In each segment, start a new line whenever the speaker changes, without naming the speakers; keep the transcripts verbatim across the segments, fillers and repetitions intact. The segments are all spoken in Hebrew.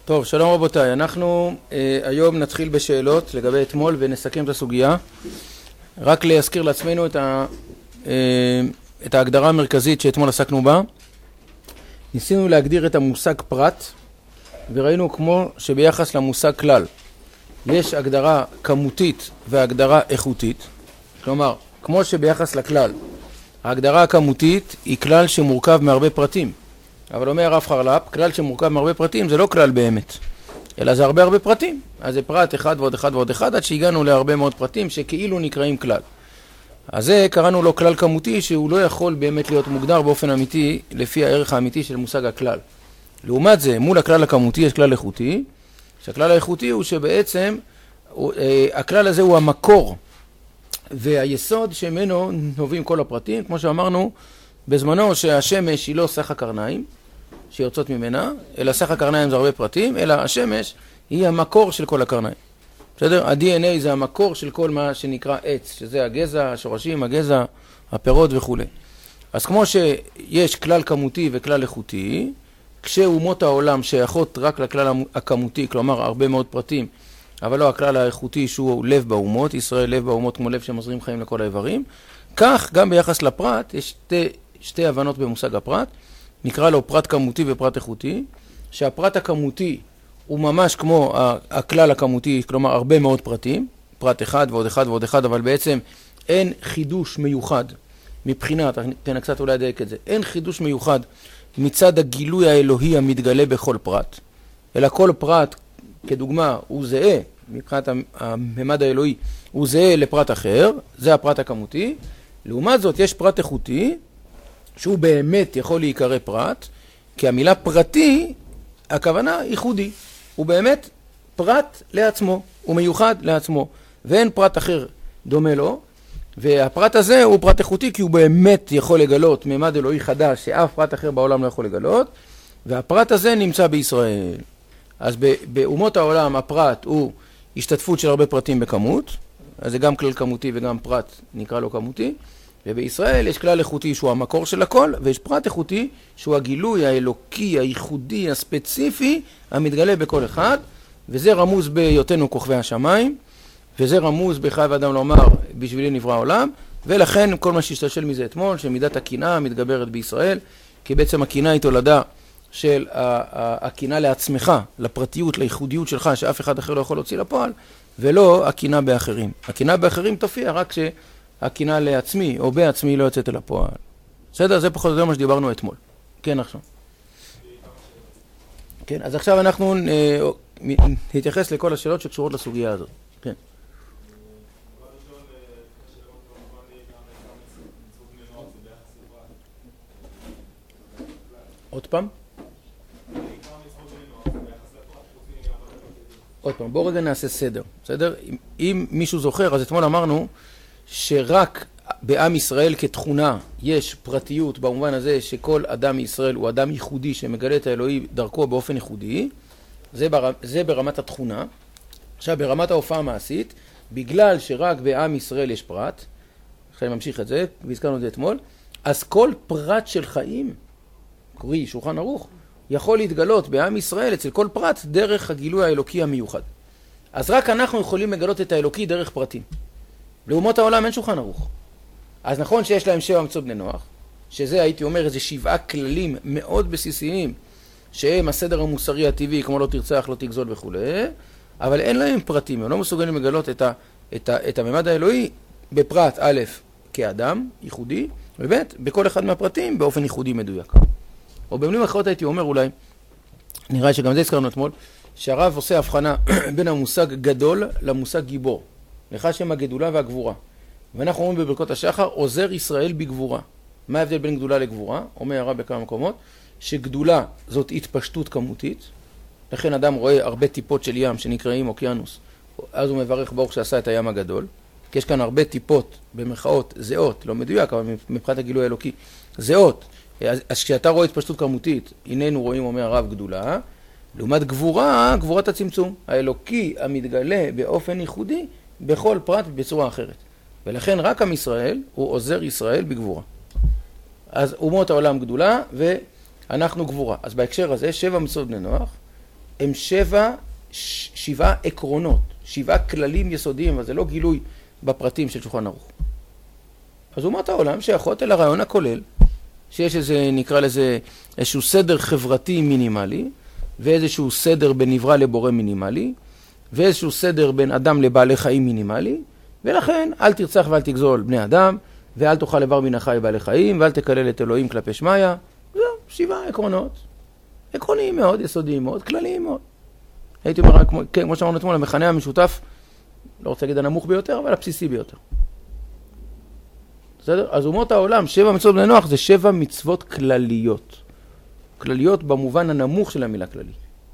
טוב, שלום רבותיי, אנחנו אה, היום נתחיל בשאלות לגבי אתמול ונסכם את הסוגיה. רק להזכיר לעצמנו את, ה, אה, את ההגדרה המרכזית שאתמול עסקנו בה. ניסינו להגדיר את המושג פרט, וראינו כמו שביחס למושג כלל יש הגדרה כמותית והגדרה איכותית. כלומר, כמו שביחס לכלל, ההגדרה הכמותית היא כלל שמורכב מהרבה פרטים. אבל אומר הרב חרל"פ, כלל שמורכב מהרבה פרטים זה לא כלל באמת, אלא זה הרבה הרבה פרטים. אז זה פרט אחד ועוד אחד ועוד אחד, עד שהגענו להרבה מאוד פרטים שכאילו נקראים כלל. אז זה קראנו לו כלל כמותי, שהוא לא יכול באמת להיות מוגדר באופן אמיתי, לפי הערך האמיתי של מושג הכלל. לעומת זה, מול הכלל הכמותי יש כלל איכותי, שהכלל האיכותי הוא שבעצם הכלל הזה הוא המקור והיסוד שמנו נובעים כל הפרטים, כמו שאמרנו בזמנו שהשמש היא לא סך הקרניים שיוצאות ממנה, אלא סך הקרניים זה הרבה פרטים, אלא השמש היא המקור של כל הקרניים. בסדר? ה-די אן איי זה המקור של כל מה שנקרא עץ, שזה הגזע, השורשים, הגזע, הפירות וכו'. אז כמו שיש כלל כמותי וכלל איכותי, כשאומות העולם שייכות רק לכלל הכמותי, כלומר הרבה מאוד פרטים, אבל לא הכלל האיכותי שהוא לב באומות, ישראל לב באומות כמו לב שמזרים חיים לכל האיברים, כך גם ביחס לפרט יש שתי, שתי הבנות במושג הפרט, נקרא לו פרט כמותי ופרט איכותי, שהפרט הכמותי הוא ממש כמו הכלל הכמותי, כלומר הרבה מאוד פרטים, פרט אחד ועוד אחד ועוד אחד, אבל בעצם אין חידוש מיוחד מבחינת, תן קצת אולי לדייק את זה, אין חידוש מיוחד מצד הגילוי האלוהי המתגלה בכל פרט, אלא כל פרט כדוגמה הוא זהה, מבחינת הממד האלוהי הוא זהה לפרט אחר, זה הפרט הכמותי. לעומת זאת יש פרט איכותי שהוא באמת יכול להיקרא פרט, כי המילה פרטי, הכוונה ייחודי, הוא באמת פרט לעצמו, הוא מיוחד לעצמו, ואין פרט אחר דומה לו, והפרט הזה הוא פרט איכותי כי הוא באמת יכול לגלות ממד אלוהי חדש שאף פרט אחר בעולם לא יכול לגלות, והפרט הזה נמצא בישראל. אז באומות העולם הפרט הוא השתתפות של הרבה פרטים בכמות, אז זה גם כלל כמותי וגם פרט נקרא לו כמותי, ובישראל יש כלל איכותי שהוא המקור של הכל, ויש פרט איכותי שהוא הגילוי האלוקי, הייחודי, הספציפי, המתגלה בכל אחד, וזה רמוז בהיותנו כוכבי השמיים, וזה רמוז בחייב אדם לומר בשבילי נברא העולם, ולכן כל מה שהשתשל מזה אתמול, שמידת הקנאה מתגברת בישראל, כי בעצם הקנאה היא תולדה של הקנאה לעצמך, לפרטיות, לייחודיות שלך, שאף אחד אחר לא יכול להוציא לפועל, ולא הקנאה באחרים. הקנאה באחרים תופיע רק שהקנאה לעצמי או בעצמי לא יוצאת אל הפועל. בסדר? זה פחות או יותר מה שדיברנו אתמול. כן, עכשיו. כן, אז עכשיו אנחנו נתייחס לכל השאלות שקשורות לסוגיה הזאת. כן. עוד פעם? עוד פעם, בואו רגע נעשה סדר, בסדר? אם, אם מישהו זוכר, אז אתמול אמרנו שרק בעם ישראל כתכונה יש פרטיות במובן הזה שכל אדם מישראל הוא אדם ייחודי שמגלה את האלוהי דרכו באופן ייחודי, זה, בר, זה ברמת התכונה. עכשיו ברמת ההופעה המעשית, בגלל שרק בעם ישראל יש פרט, עכשיו אני ממשיך את זה, והזכרנו את זה אתמול, אז כל פרט של חיים, קוראים שולחן ערוך, יכול להתגלות בעם ישראל אצל כל פרט דרך הגילוי האלוקי המיוחד. אז רק אנחנו יכולים לגלות את האלוקי דרך פרטים. לאומות העולם אין שולחן ערוך. אז נכון שיש להם שבע מצוות בני נוח, שזה הייתי אומר איזה שבעה כללים מאוד בסיסיים, שהם הסדר המוסרי הטבעי, כמו לא תרצח, לא תגזול וכו', אבל אין להם פרטים, הם לא מסוגלים לגלות את, ה, את, ה, את הממד האלוהי בפרט א' כאדם ייחודי, וב' בכל אחד מהפרטים באופן ייחודי מדויק. או במילים אחרות הייתי אומר אולי, נראה שגם זה הזכרנו אתמול, שהרב עושה הבחנה בין המושג גדול למושג גיבור. לך שם הגדולה והגבורה. ואנחנו אומרים בברכות השחר, עוזר ישראל בגבורה. מה ההבדל בין גדולה לגבורה? אומר הרב בכמה מקומות, שגדולה זאת התפשטות כמותית, לכן אדם רואה הרבה טיפות של ים שנקראים אוקיינוס, אז הוא מברך ברוך שעשה את הים הגדול, כי יש כאן הרבה טיפות במרכאות זהות, לא מדויק, אבל מבחינת הגילוי האלוקי, זהות. אז, אז כשאתה רואה התפשטות כמותית, הננו רואים, אומר הרב, גדולה, לעומת גבורה, גבורת הצמצום, האלוקי המתגלה באופן ייחודי, בכל פרט בצורה אחרת. ולכן רק עם ישראל הוא עוזר ישראל בגבורה. אז אומות העולם גדולה ואנחנו גבורה. אז בהקשר הזה, שבע מצוות בני נוח, הם שבע, שבעה עקרונות, שבעה כללים יסודיים, אבל זה לא גילוי בפרטים של שולחן ערוך. אז אומות העולם שייכות אל הרעיון הכולל, שיש איזה, נקרא לזה, איזשהו סדר חברתי מינימלי, ואיזשהו סדר בין נברא לבורא מינימלי, ואיזשהו סדר בין אדם לבעלי חיים מינימלי, ולכן אל תרצח ואל תגזול בני אדם, ואל תאכל איבר מן החי בעלי חיים, ואל תקלל את אלוהים כלפי שמיא. זהו, שבעה עקרונות. עקרוניים מאוד, יסודיים מאוד, כלליים מאוד. הייתי אומר, כמו, כן, כמו שאמרנו אתמול, המכנה המשותף, לא רוצה להגיד הנמוך ביותר, אבל הבסיסי ביותר. בסדר? אז אומות העולם, שבע מצוות בני נוח, זה שבע מצוות כלליות. כלליות במובן הנמוך של המילה כללי.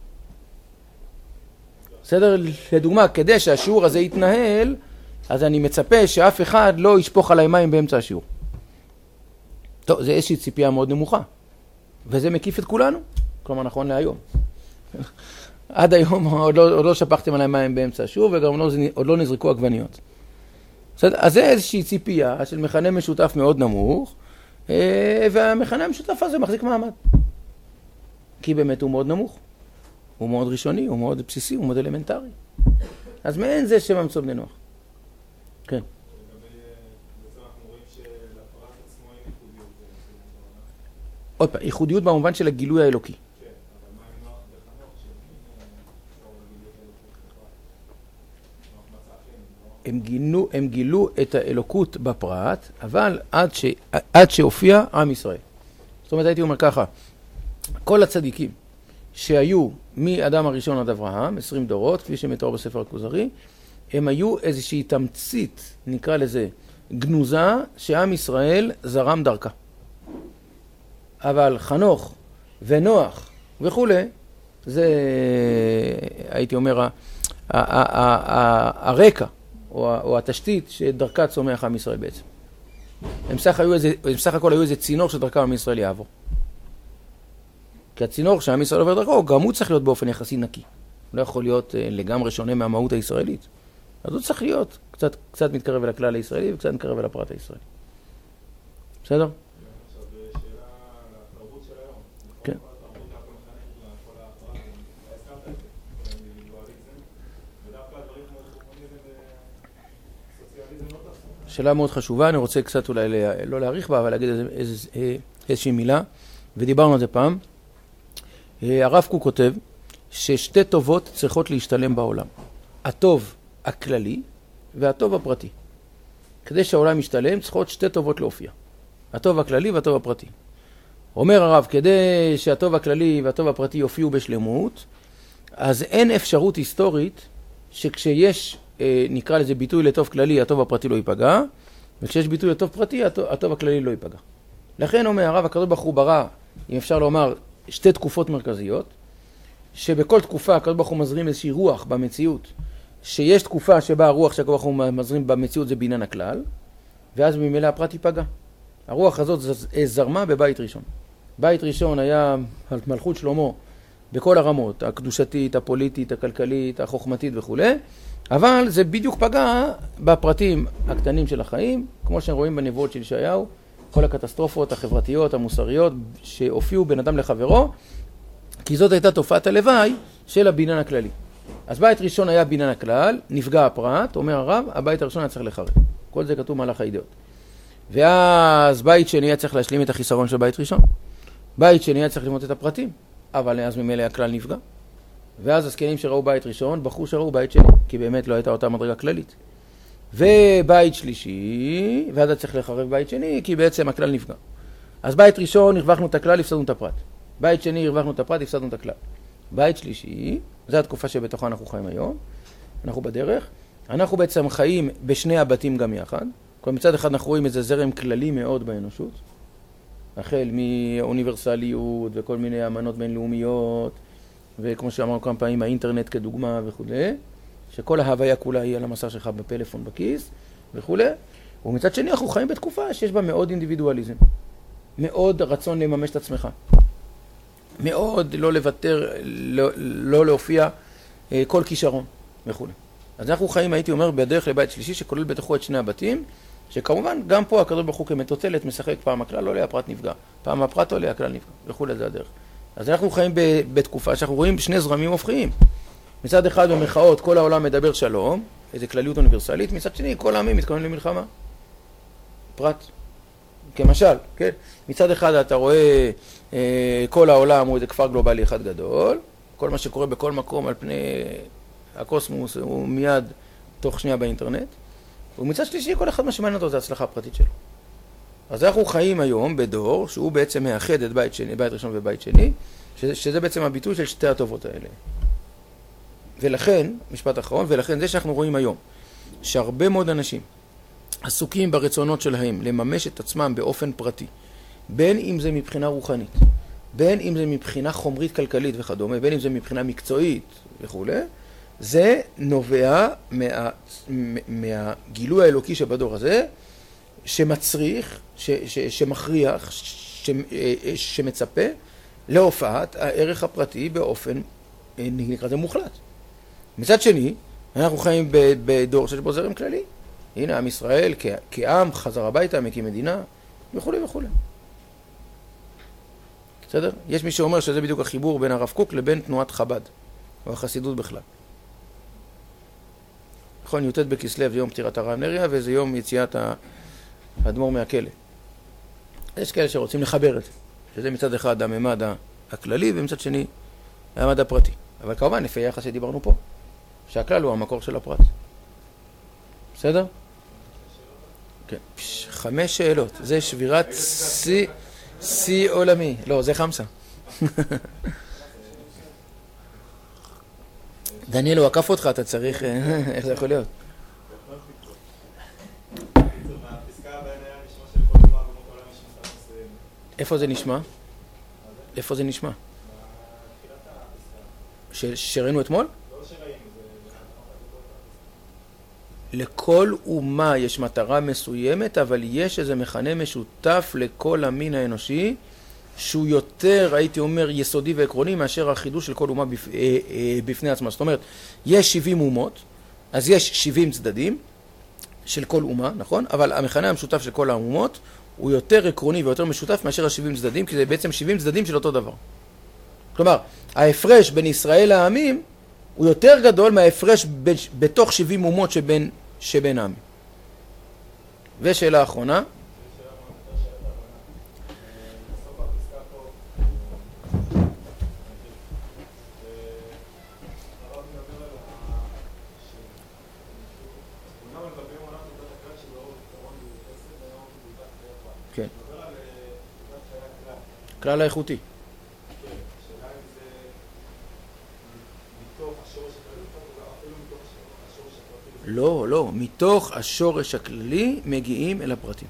בסדר? לדוגמה, כדי שהשיעור הזה יתנהל, אז אני מצפה שאף אחד לא ישפוך עליי מים באמצע השיעור. טוב, זה איזושהי ציפייה מאוד נמוכה. וזה מקיף את כולנו. כלומר, נכון להיום. עד היום עוד לא, עוד לא שפכתם עליי מים באמצע השיעור, וגם לא, עוד לא נזרקו עגבניות. בסדר? אז זה איזושהי ציפייה של מכנה משותף מאוד נמוך, והמכנה המשותף הזה מחזיק מעמד. כי באמת הוא מאוד נמוך. הוא מאוד ראשוני, הוא מאוד בסיסי, הוא מאוד אלמנטרי. אז מעין זה שבע מצוות בני נוח. כן.
לגבי, בעצם אנחנו רואים שלפרט עצמו אין ייחודיות.
עוד פעם, ייחודיות במובן של הגילוי האלוקי.
כן, אבל מה עם נוח וחנוך שהם הגילוי האלוקי בפרט?
הם גילו, הם גילו את האלוקות בפרט, אבל עד, ש, עד שהופיע עם ישראל. זאת אומרת, הייתי אומר ככה, כל הצדיקים שהיו מאדם הראשון עד אברהם, עשרים דורות, כפי שמתואר בספר הכוזרי, הם היו איזושהי תמצית, נקרא לזה, גנוזה, שעם ישראל זרם דרכה. אבל חנוך ונוח וכו', זה, הייתי אומר, הרקע או התשתית שדרכה צומח עם ישראל בעצם. הם סך, היו איזה, הם סך הכל היו איזה צינור שדרכה עם ישראל יעבור. כי הצינור שעם ישראל עובר דרכו, גם הוא צריך להיות באופן יחסי נקי. הוא לא יכול להיות לגמרי שונה מהמהות הישראלית. אז הוא צריך להיות קצת, קצת מתקרב אל הכלל הישראלי וקצת מתקרב אל הפרט הישראלי. בסדר?
עכשיו, שאלה לתרבות של היום.
כן.
התרבות הכל מחנך לכל הפרט, הזכרת את זה, אינדיבידואליזם, ודווקא הדברים כמו קומוניזם וסוציאליזם לא תעשו.
שאלה מאוד חשובה, אני רוצה קצת אולי לא להאריך בה, אבל להגיד איזושהי מילה, ודיברנו על זה פעם. הרב קוק כותב ששתי טובות צריכות להשתלם בעולם. הטוב הכללי והטוב הפרטי. כדי שהעולם ישתלם צריכות שתי טובות להופיע. הטוב הכללי והטוב הפרטי. אומר הרב, כדי שהטוב הכללי והטוב הפרטי יופיעו בשלמות, אז אין אפשרות היסטורית שכשיש, נקרא לזה ביטוי לטוב כללי, הטוב הפרטי לא ייפגע, וכשיש ביטוי לטוב פרטי, הטוב, הטוב הכללי לא ייפגע. לכן אומר הרב, הקדוש ברוך הוא ברא, אם אפשר לומר, שתי תקופות מרכזיות, שבכל תקופה הקדוש ברוך הוא מזרים איזושהי רוח במציאות, שיש תקופה שבה הרוח שהקדוש ברוך הוא מזרים במציאות זה בעניין הכלל, ואז ממילא הפרט ייפגע. הרוח הזאת זרמה בבית ראשון. בית ראשון היה מלכות שלמה בכל הרמות, הקדושתית, הפוליטית, הכלכלית, החוכמתית וכו'. אבל זה בדיוק פגע בפרטים הקטנים של החיים, כמו שרואים בנבואות של ישעיהו, כל הקטסטרופות החברתיות, המוסריות, שהופיעו בין אדם לחברו, כי זאת הייתה תופעת הלוואי של הבניין הכללי. אז בית ראשון היה בניין הכלל, נפגע הפרט, אומר הרב, הבית הראשון היה צריך לחרב. כל זה כתוב מהלך הידיעות. ואז בית שני היה צריך להשלים את החיסרון של בית ראשון. בית שני היה צריך ללמוד את הפרטים, אבל אז ממילא הכלל נפגע. ואז הזקנים שראו בית ראשון, בחרו שראו בית שני, כי באמת לא הייתה אותה מדרגה כללית. ובית שלישי, ואז היה צריך לחרב בית שני, כי בעצם הכלל נפגע. אז בית ראשון, הרווחנו את הכלל, הפסדנו את הפרט. בית שני, הרווחנו את הפרט, הפסדנו את הכלל. בית שלישי, זו התקופה שבתוכה אנחנו חיים היום, אנחנו בדרך, אנחנו בעצם חיים בשני הבתים גם יחד, כלומר מצד אחד אנחנו רואים איזה זרם כללי מאוד באנושות, החל מאוניברסליות וכל מיני אמנות בינלאומיות, וכמו שאמרנו כמה פעמים, האינטרנט כדוגמה וכו', שכל ההוויה כולה היא על המסך שלך בפלאפון בכיס וכו'. ומצד שני אנחנו חיים בתקופה שיש בה מאוד אינדיבידואליזם, מאוד רצון לממש את עצמך, מאוד לא לוותר, לא, לא להופיע אה, כל כישרון וכו'. אז אנחנו חיים, הייתי אומר, בדרך לבית שלישי שכולל בתוכו את שני הבתים, שכמובן גם פה הקדוש ברוך הוא כמטוטלת משחק, פעם הכלל עולה, הפרט נפגע, פעם הפרט עולה, הכלל נפגע וכו'. זה הדרך. אז אנחנו חיים בתקופה שאנחנו רואים שני זרמים הופכיים. מצד אחד במחאות כל העולם מדבר שלום, איזו כלליות אוניברסלית, מצד שני כל העמים מתכוונים למלחמה. פרט. כמשל, כן? מצד אחד אתה רואה אה, כל העולם הוא איזה כפר גלובלי אחד גדול, כל מה שקורה בכל מקום על פני הקוסמוס הוא מיד תוך שנייה באינטרנט, ומצד שלישי כל אחד מה שמעניין אותו זה ההצלחה הפרטית שלו. אז אנחנו חיים היום בדור שהוא בעצם מאחד את בית שני, בית ראשון ובית שני, שזה, שזה בעצם הביטוי של שתי הטובות האלה. ולכן, משפט אחרון, ולכן זה שאנחנו רואים היום, שהרבה מאוד אנשים עסוקים ברצונות שלהם לממש את עצמם באופן פרטי, בין אם זה מבחינה רוחנית, בין אם זה מבחינה חומרית כלכלית וכדומה, בין אם זה מבחינה מקצועית וכו', זה נובע מה, מהגילוי האלוקי שבדור הזה, שמצריך, ש, ש, שמכריח, ש, שמצפה להופעת הערך הפרטי באופן, נקרא זה מוחלט. מצד שני, אנחנו חיים בדור שיש בו זרם כללי. הנה, עם ישראל כ, כעם חזר הביתה, מקים מדינה, וכו' וכו'. בסדר? יש מי שאומר שזה בדיוק החיבור בין הרב קוק לבין תנועת חב"ד, או החסידות בכלל. נכון, י"ט בכסלו זה יום פטירת הרב נריה, וזה יום יציאת האדמו"ר מהכלא. יש כאלה שרוצים לחבר את זה, שזה מצד אחד הממד הכללי, ומצד שני הממד הפרטי. אבל כמובן, לפי היחס שדיברנו פה, שהכלל הוא המקור של הפרט. בסדר? כן. חמש שאלות. זה שבירת שיא עולמי. לא, זה חמסה. דניאל, הוא עקף אותך, אתה צריך... איך זה יכול להיות? איפה זה נשמע? איפה זה נשמע? שראינו אתמול? לכל אומה יש מטרה מסוימת, אבל יש איזה מכנה משותף לכל המין האנושי, שהוא יותר, הייתי אומר, יסודי ועקרוני, מאשר החידוש של כל אומה בפ... בפני עצמה. זאת אומרת, יש שבעים אומות, אז יש שבעים צדדים של כל אומה, נכון? אבל המכנה המשותף של כל האומות הוא יותר עקרוני ויותר משותף מאשר ה-שבעים צדדים, כי זה בעצם שבעים צדדים של אותו דבר. כלומר, ההפרש בין ישראל לעמים הוא יותר גדול מההפרש ב... בתוך שבעים אומות שבין, שבין העמים. ושאלה אחרונה. כן. כלל האיכותי. לא, לא. מתוך השורש הכללי מגיעים אל הפרטים.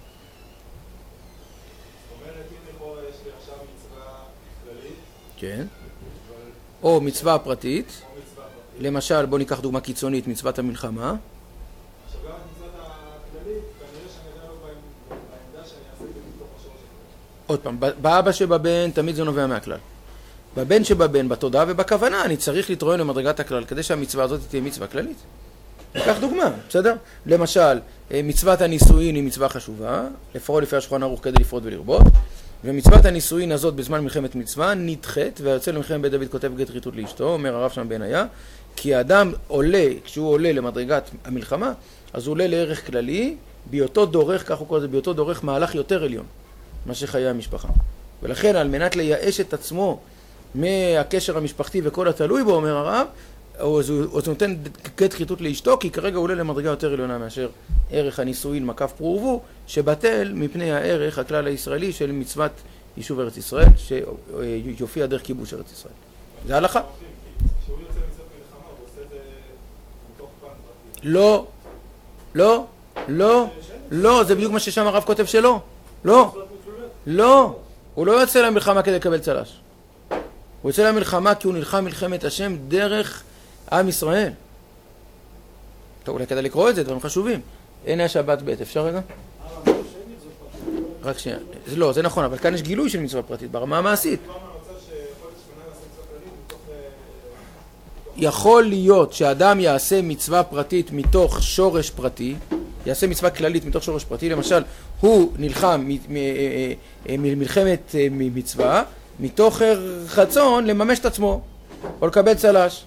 זאת אומרת, אם לפה יש לי עכשיו מצווה כללית.
כן. או מצווה פרטית.
או מצווה פרטית.
למשל, בוא ניקח דוגמה קיצונית, מצוות המלחמה.
עכשיו גם מצוות הכללית, כנראה שאני יודע לו בעמדה שאני אעשה את זה מתוך השורש הכללי.
עוד פעם, באבא שבבן תמיד זה נובע מהכלל. בבן שבבן, בתודעה ובכוונה, אני צריך להתרוען למדרגת הכלל, כדי שהמצווה הזאת תהיה מצווה כללית. ניקח דוגמה, בסדר? למשל, מצוות הנישואין היא מצווה חשובה, לפרוע לפי השולחן ערוך כדי לפרוט ולרבות, ומצוות הנישואין הזאת בזמן מלחמת מצווה נדחית, והיוצא למלחמת בית דוד כותב גט ריתות לאשתו, אומר הרב שם בעיניה, כי האדם עולה, כשהוא עולה למדרגת המלחמה, אז הוא עולה לערך כללי, בהיותו דורך, כך הוא קורא לזה, בהיותו דורך מהלך יותר עליון, מה שחיי המשפחה. ולכן, על מנת לייאש את עצמו מהקשר המשפחתי וכל התלוי בו, אומר הרב, או זה נותן גט חיתות לאשתו, כי כרגע הוא עולה למדרגה יותר עליונה מאשר ערך הנישואין מקף פרורבו, שבטל מפני הערך הכלל הישראלי של מצוות יישוב ארץ ישראל, שיופיע דרך כיבוש ארץ ישראל. זה הלכה?
כשהוא יוצא מצוות מלחמה, הוא עושה את זה מתוך פן פרטי.
לא, לא, לא, לא, זה בדיוק מה ששם הרב כותב שלא. לא, לא, הוא לא יוצא למלחמה כדי לקבל צל"ש. הוא יוצא למלחמה כי הוא נלחם מלחמת השם דרך עם ישראל. טוב, אולי כדאי לקרוא את זה, דברים חשובים. הנה השבת ב', אפשר רגע? רק שנייה. לא, זה נכון, אבל כאן יש גילוי של מצווה פרטית, ברמה המעשית. יכול להיות שאדם יעשה מצווה פרטית מתוך שורש פרטי, יעשה מצווה כללית מתוך שורש פרטי, למשל, הוא נלחם מלחמת מצווה, מתוך רצון לממש את עצמו, או לקבל צל"ש.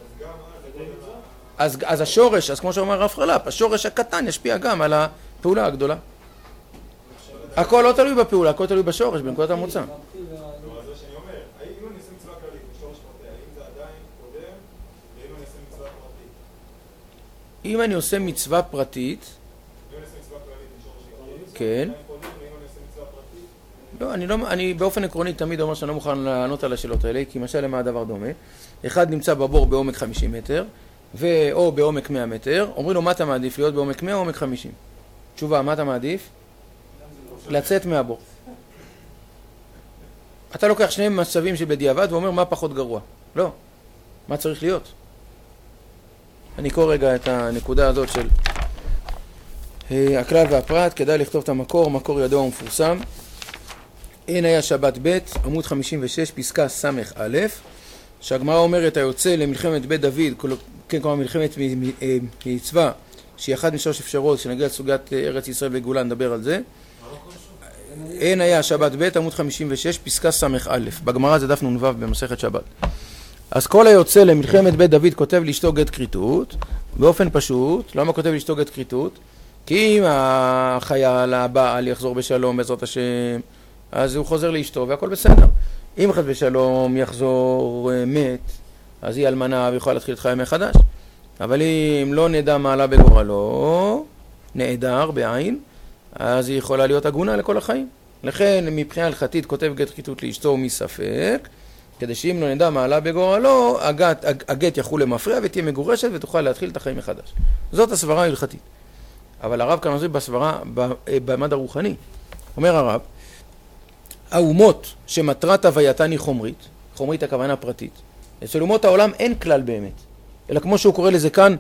אז, אז השורש, אז כמו שאומר הרב חרל"פ, השורש הקטן ישפיע גם על הפעולה הגדולה. הכל לא תלוי בפעולה, הכל תלוי בשורש, בנקודת המוצא. אם אני עושה מצווה פרטית, כן. לא, אני לא, אני באופן עקרוני תמיד אומר שאני לא מוכן לענות על השאלות האלה, כי משל למה הדבר דומה. אחד נמצא בבור בעומק חמישים מטר, או בעומק מאה מטר, אומרים לו מה אתה מעדיף, להיות בעומק מאה או עומק חמישים? תשובה, מה אתה מעדיף? לצאת מהבור. אתה לוקח שני מצבים שבדיעבד ואומר מה פחות גרוע. לא. מה צריך להיות? אני קורא רגע את הנקודה הזאת של הכלל והפרט, כדאי לכתוב את המקור, מקור ידוע ומפורסם. אין היה שבת ב', עמוד חמישים ושש, פסקה סמך א', שהגמרא אומרת היוצא למלחמת בית דוד, כן, כלומר מלחמת מצווה, שהיא אחת משלוש אפשרות, שנגיע לסוגיית ארץ ישראל וגאולה, נדבר על זה. אין היה שבת ב', עמוד חמישים ושש, פסקה סמך א', בגמרא זה דף נ"ו במסכת שבת. אז כל היוצא למלחמת בית דוד כותב לאשתו גט כריתות, באופן פשוט. למה כותב לאשתו גט כריתות? כי אם החייל הבעל יחזור בשלום בעזרת השם, אז הוא חוזר לאשתו והכל בסדר. אם חס ושלום יחזור מת, אז היא אלמנה ויכולה להתחיל את חיים מחדש. אבל אם לא נדע מה עלה בגורלו, נעדר בעין, אז היא יכולה להיות עגונה לכל החיים. לכן מבחינה הלכתית כותב גט כריתות לאשתו מספק, כדי שאם לא נדע מה עלה בגורלו, הגט, הגט יחול למפרע ותהיה מגורשת ותוכל להתחיל את החיים מחדש. זאת הסברה ההלכתית. אבל הרב כאן עושה בסברה, במד הרוחני. אומר הרב, האומות שמטרת הווייתן היא חומרית, חומרית הכוונה פרטית, אצל אומות העולם אין כלל באמת, אלא כמו שהוא קורא לזה כאן,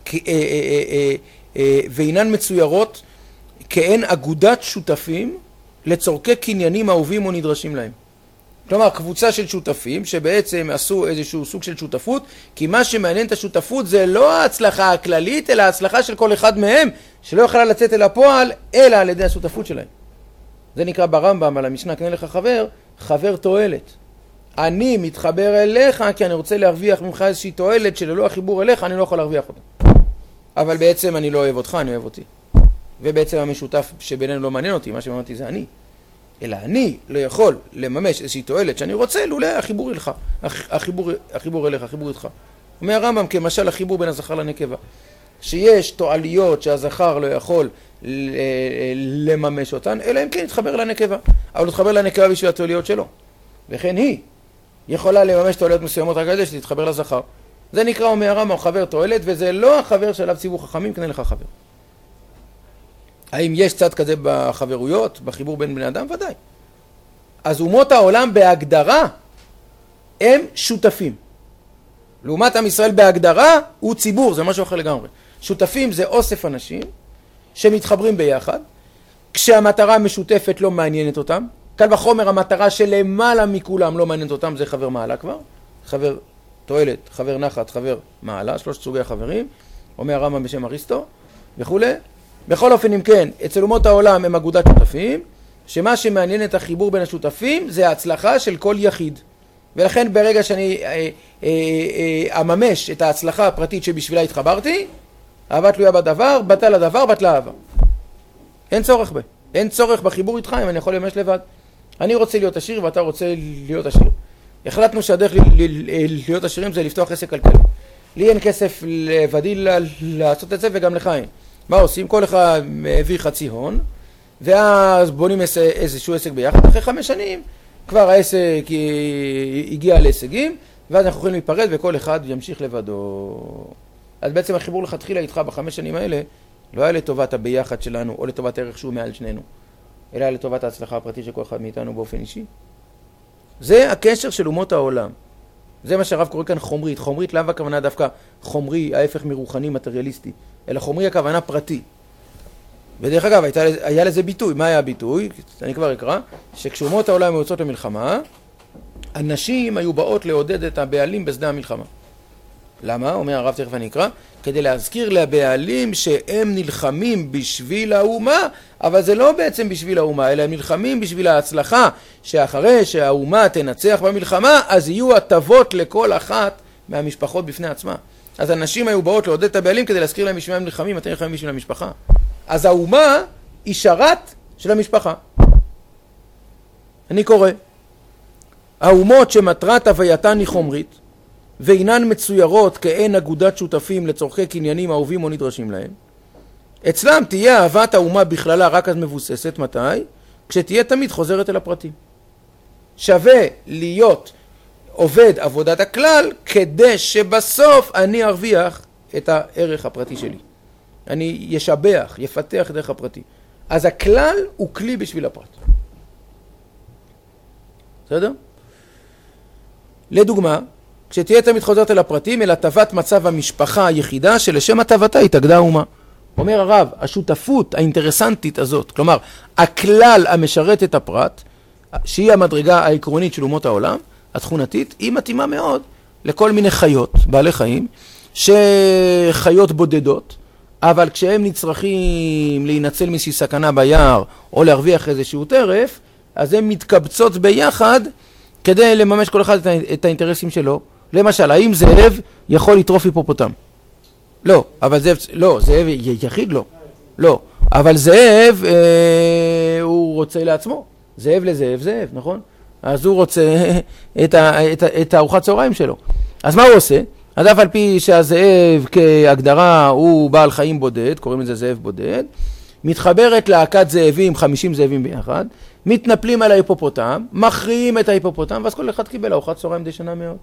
ואינן מצוירות כאין אגודת שותפים לצורכי קניינים אהובים או נדרשים להם. כלומר, קבוצה של שותפים שבעצם עשו איזשהו סוג של שותפות, כי מה שמעניין את השותפות זה לא ההצלחה הכללית, אלא ההצלחה של כל אחד מהם, שלא יכולה לצאת אל הפועל, אלא על ידי השותפות שלהם. זה נקרא ברמב"ם על המשנה, קנה לך חבר, חבר תועלת. אני מתחבר אליך כי אני רוצה להרוויח ממך איזושהי תועלת שללא החיבור אליך אני לא יכול להרוויח אותה. אבל בעצם אני לא אוהב אותך, אני אוהב אותי. ובעצם המשותף שבינינו לא מעניין אותי, מה שמעניין אותי זה אני. אלא אני לא יכול לממש איזושהי תועלת שאני רוצה, לולא החיבור אליך, החיבור, החיבור אליך, החיבור איתך. אומר הרמב"ם כמשל החיבור בין הזכר לנקבה, שיש תועליות שהזכר לא יכול לממש אותן, אלא אם כן יתחבר לנקבה. אבל הוא יתחבר לנקבה בשביל התועליות שלו. וכן היא יכולה לממש תועליות מסוימות רק על זה שתתחבר לזכר. זה נקרא, אומר הרמב"ם, חבר תועלת, וזה לא החבר שעליו ציוו חכמים, קנה לך חבר. האם יש צד כזה בחברויות, בחיבור בין בני אדם? ודאי. אז אומות העולם בהגדרה הם שותפים. לעומת עם ישראל בהגדרה הוא ציבור, זה משהו אחר לגמרי. שותפים זה אוסף אנשים שמתחברים ביחד, כשהמטרה המשותפת לא מעניינת אותם. קל וחומר המטרה שלמעלה מכולם לא מעניינת אותם, זה חבר מעלה כבר. חבר תועלת, חבר נחת, חבר מעלה, שלושת סוגי החברים. אומר הרמב"ם בשם אריסטו וכו'. בכל אופן, אם כן, אצל אומות העולם הם אגודת שותפים, שמה שמעניין את החיבור בין השותפים זה ההצלחה של כל יחיד. ולכן ברגע שאני אה, אה, אה, אממש את ההצלחה הפרטית שבשבילה התחברתי, אהבה תלויה בדבר, בטל הדבר, בטלה אהבה. אין צורך בה. אין צורך בחיבור איתך אם אני יכול לממש לבד. אני רוצה להיות עשיר ואתה רוצה להיות עשיר. החלטנו שהדרך להיות עשירים זה לפתוח עסק כלכלי. לי אין כסף לבדי לעשות את זה וגם לך אין. מה עושים? כל אחד הביא חצי הון, ואז בונים איזשהו עסק ביחד. אחרי חמש שנים כבר העסק הגיע להישגים, ואז אנחנו יכולים להיפרד וכל אחד ימשיך לבדו. אז בעצם החיבור לכתחילה איתך בחמש שנים האלה לא היה לטובת הביחד שלנו או לטובת הערך שהוא מעל שנינו, אלא היה לטובת ההצלחה הפרטית של כל אחד מאיתנו באופן אישי. זה הקשר של אומות העולם. זה מה שהרב קורא כאן חומרית. חומרית לאו הכוונה דווקא חומרי, ההפך מרוחני מטריאליסטי, אלא חומרי הכוונה פרטי. ודרך אגב, הייתה, היה לזה ביטוי. מה היה הביטוי? אני כבר אקרא, שכשאומות העולם יוצאות למלחמה, הנשים היו באות לעודד את הבעלים בשדה המלחמה. למה? אומר הרב, תכף אני אקרא, כדי להזכיר לבעלים שהם נלחמים בשביל האומה, אבל זה לא בעצם בשביל האומה, אלא הם נלחמים בשביל ההצלחה, שאחרי שהאומה תנצח במלחמה, אז יהיו הטבות לכל אחת מהמשפחות בפני עצמה. אז אנשים היו באות לעודד את הבעלים כדי להזכיר להם בשביל הם נלחמים, אתם נלחמים בשביל המשפחה. אז האומה היא שרת של המשפחה. אני קורא, האומות שמטרת הווייתן היא חומרית, ואינן מצוירות כאין אגודת שותפים לצורכי קניינים אהובים או נדרשים להם, אצלם תהיה אהבת האומה בכללה רק אז מבוססת. מתי? כשתהיה תמיד חוזרת אל הפרטים. שווה להיות עובד עבודת הכלל כדי שבסוף אני ארוויח את הערך הפרטי שלי. אני ישבח, יפתח את הערך הפרטי. אז הכלל הוא כלי בשביל הפרט. בסדר? לדוגמה, כשתהיה תמיד חוזרת אל הפרטים, אל הטבת מצב המשפחה היחידה שלשם הטבתה התאגדה האומה. אומר הרב, השותפות האינטרסנטית הזאת, כלומר, הכלל המשרת את הפרט, שהיא המדרגה העקרונית של אומות העולם, התכונתית, היא מתאימה מאוד לכל מיני חיות, בעלי חיים, שחיות בודדות, אבל כשהם נצרכים להינצל מאיזושהי סכנה ביער, או להרוויח איזשהו טרף, אז הם מתקבצות ביחד כדי לממש כל אחד את האינטרסים שלו. למשל, האם זאב יכול לטרוף היפופוטם? לא, אבל זאב, לא, זאב יחיד לא. לא, אבל זאב, אה, הוא רוצה לעצמו. זאב לזאב, זאב, נכון? אז הוא רוצה את, ה, את, ה, את הארוחת צהריים שלו. אז מה הוא עושה? אז אף על פי שהזאב כהגדרה הוא בעל חיים בודד, קוראים לזה זאב בודד, מתחברת להקת זאבים, חמישים זאבים ביחד, מתנפלים על ההיפופוטם, מכריעים את ההיפופוטם, ואז כל אחד קיבל ארוחת צהריים די שנה מאוד.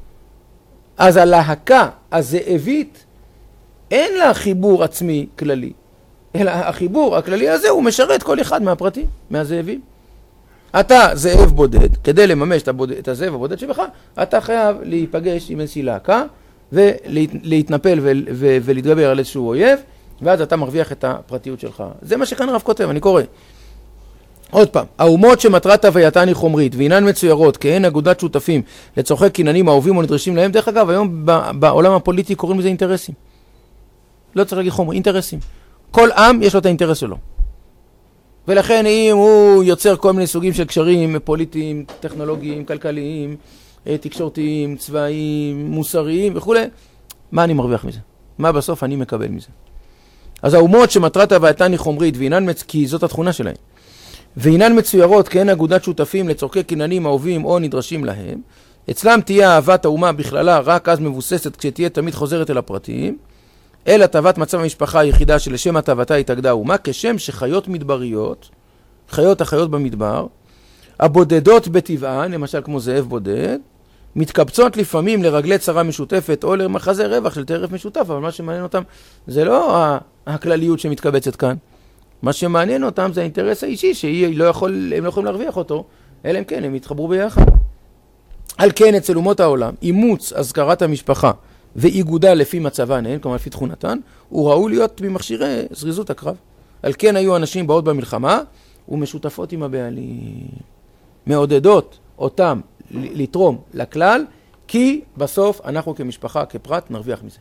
אז הלהקה הזאבית אין לה חיבור עצמי כללי, אלא החיבור הכללי הזה הוא משרת כל אחד מהפרטים, מהזאבים. אתה זאב בודד, כדי לממש את, הבודד, את הזאב הבודד שבך, אתה חייב להיפגש עם איזושהי להקה, ולהתנפל ול, ו, ולהתגבר על איזשהו אויב, ואז אתה מרוויח את הפרטיות שלך. זה מה שכאן הרב כותב, אני קורא. עוד פעם, האומות שמטרת הווייתן היא חומרית, ואינן מצוירות כאין אגודת שותפים לצורכי קניינים אהובים או נדרשים להם, דרך אגב, היום בעולם הפוליטי קוראים לזה אינטרסים. לא צריך להגיד חומר, אינטרסים. כל עם יש לו את האינטרס שלו. ולכן אם הוא יוצר כל מיני סוגים של קשרים פוליטיים, טכנולוגיים, כלכליים, תקשורתיים, צבאיים, מוסריים וכו', מה אני מרוויח מזה? מה בסוף אני מקבל מזה? אז האומות שמטרת הווייתן היא חומרית, ואינן מצ... כי זאת התכונה שלהם, ואינן מצוירות כאין אגודת שותפים לצורכי קניינים אהובים או נדרשים להם, אצלם תהיה אהבת האומה בכללה רק אז מבוססת כשתהיה תמיד חוזרת אל הפרטים, אל הטבת מצב המשפחה היחידה שלשם הטבתה התאגדה האומה, כשם שחיות מדבריות, חיות החיות במדבר, הבודדות בטבען, למשל כמו זאב בודד, מתקבצות לפעמים לרגלי צרה משותפת או למחזה רווח של טרף משותף, אבל מה שמעניין אותם זה לא הכלליות שמתקבצת כאן. מה שמעניין אותם זה האינטרס האישי שהם לא, יכול, לא יכולים להרוויח אותו, אלא אם כן הם יתחברו ביחד. על כן אצל אומות העולם, אימוץ הזכרת המשפחה ואיגודה לפי מצבן, כלומר לפי תכונתן, הוא ראוי להיות ממכשירי זריזות הקרב. על כן היו אנשים באות במלחמה ומשותפות עם הבעלים, מעודדות אותם לתרום לכלל, כי בסוף אנחנו כמשפחה, כפרט, נרוויח מזה.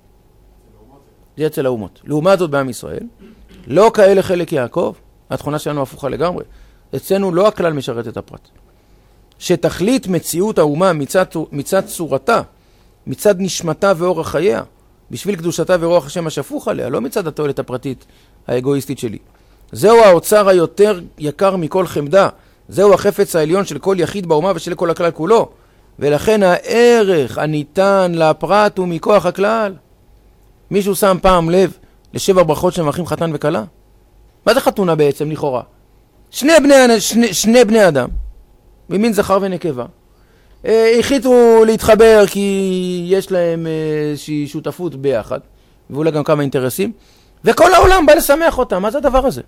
זה אצל האומות. לעומת זאת בעם ישראל, לא כאלה חלק יעקב, התכונה שלנו הפוכה לגמרי. אצלנו לא הכלל משרת את הפרט. שתכלית מציאות האומה מצד, מצד צורתה, מצד נשמתה ואורח חייה, בשביל קדושתה ורוח השם השפוך עליה, לא מצד התועלת הפרטית האגואיסטית שלי. זהו האוצר היותר יקר מכל חמדה, זהו החפץ העליון של כל יחיד באומה ושל כל הכלל כולו, ולכן הערך הניתן לפרט הוא מכוח הכלל. מישהו שם פעם לב לשבע ברכות שמברכים חתן וכלה? מה זה חתונה בעצם לכאורה? שני בני, שני, שני בני אדם, ממין זכר ונקבה, החליטו להתחבר כי יש להם איזושהי שותפות ביחד, ואולי גם כמה אינטרסים, וכל העולם בא לשמח אותם. מה זה הדבר הזה?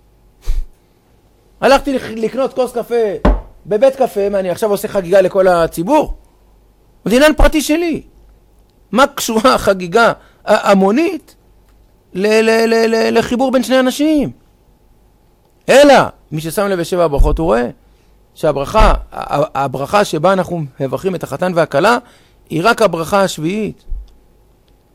הלכתי לקנות כוס קפה בבית קפה, מה אני עכשיו עושה חגיגה לכל הציבור? זה עניין פרטי שלי. מה קשורה החגיגה המונית לחיבור בין שני אנשים? אלא, מי ששם לב בשבע הברכות הוא רואה שהברכה, הברכה שבה אנחנו מברכים את החתן והכלה, היא רק הברכה השביעית.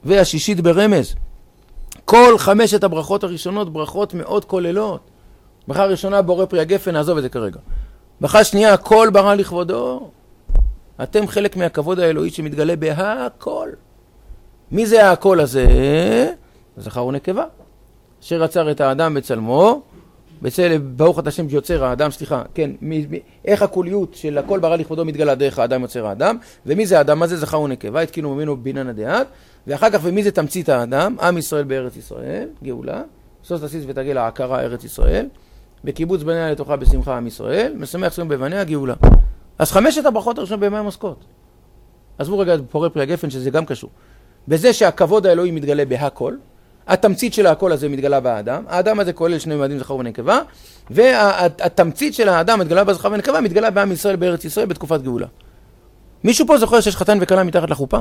והשישית ברמז. כל חמשת הברכות הראשונות ברכות מאוד כוללות. ברכה ראשונה בורא פרי הגפן, נעזוב את זה כרגע. ברכה שנייה, הכל ברא לכבודו. אתם חלק מהכבוד האלוהי שמתגלה בהכל. מי זה הכל הזה? זכר ונקבה. אשר יצר את האדם בצלמו, בצל ברוך אתה השם שיוצר האדם, סליחה, כן, מי, מי, איך הכוליות של הכל ברא לכבודו מתגלה דרך האדם יוצר האדם, ומי זה האדם הזה? זכר ונקבה, התקינו ממנו בינן הדעת, ואחר כך ומי זה תמצית האדם? עם ישראל בארץ ישראל, גאולה, סוס תסיס ותגל העקרה ארץ ישראל, בקיבוץ בניה לתוכה בשמחה עם ישראל, משמח ציון בבניה גאולה. אז חמשת הברכות הראשונות במה הן עוסקות? עזבו רגע פורה פרי הגפן שזה גם קשור. בזה שהכבוד האלוהי מתגלה בהכל, התמצית של הכל הזה מתגלה באדם, האדם הזה כולל שני ממדים זכר ונקבה, והתמצית של האדם מתגלה בזכר ונקבה, מתגלה בעם ישראל בארץ ישראל בתקופת גאולה. מישהו פה זוכר שיש חתן וכלה מתחת לחופה?